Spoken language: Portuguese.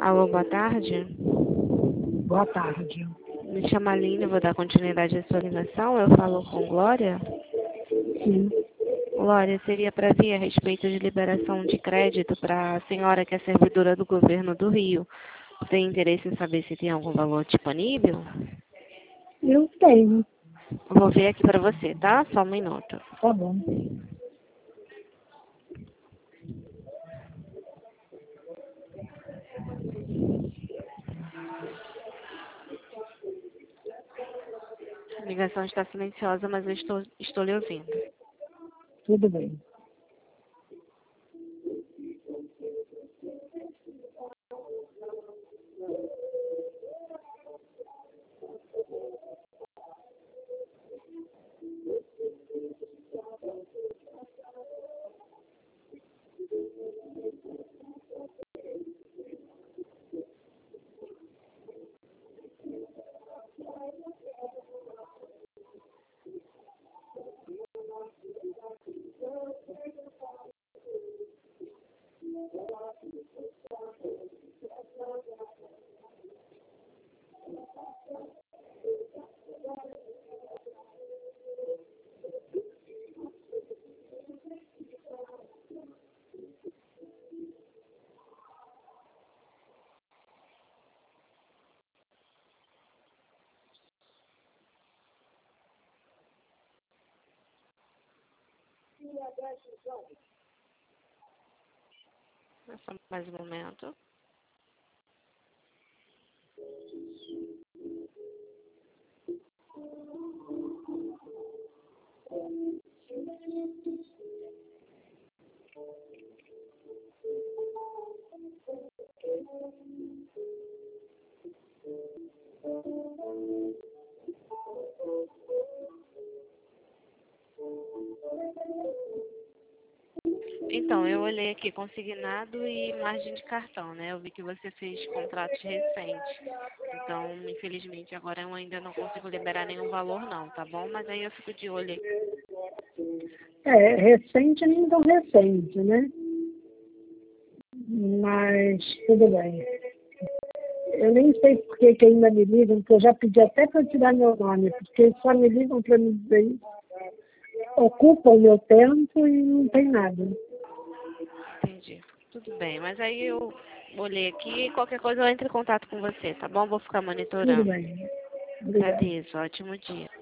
Alô, boa tarde. Boa tarde. Me chamo Aline, vou dar continuidade à sua ligação. Eu falo com Glória. Sim. Glória, seria para vir a respeito de liberação de crédito para a senhora que é servidora do governo do Rio. Tem interesse em saber se tem algum valor disponível? Eu tenho. Vou ver aqui para você, tá? Só um minuto. Tá bom. A ligação está silenciosa, mas eu estou lhe ouvindo. Tudo bem. Só mais um momento. Então, eu olhei aqui consignado e margem de cartão, né? Eu vi que você fez contratos recentes. Então, infelizmente, agora eu ainda não consigo liberar nenhum valor não, tá bom? Mas aí eu fico de olho aí. Recente nem tão recente, né? Mas tudo bem. Eu nem sei por que ainda me ligam, porque eu já pedi até para tirar meu nome, porque eles só me ligam para me dizer isso. Ocupam o meu tempo e não tem nada. Entendi. Tudo bem, mas aí eu olhei aqui e qualquer coisa eu entro em contato com você, tá bom? Vou ficar Tudo monitorando. bem. Obrigada. Agradeço, ótimo dia.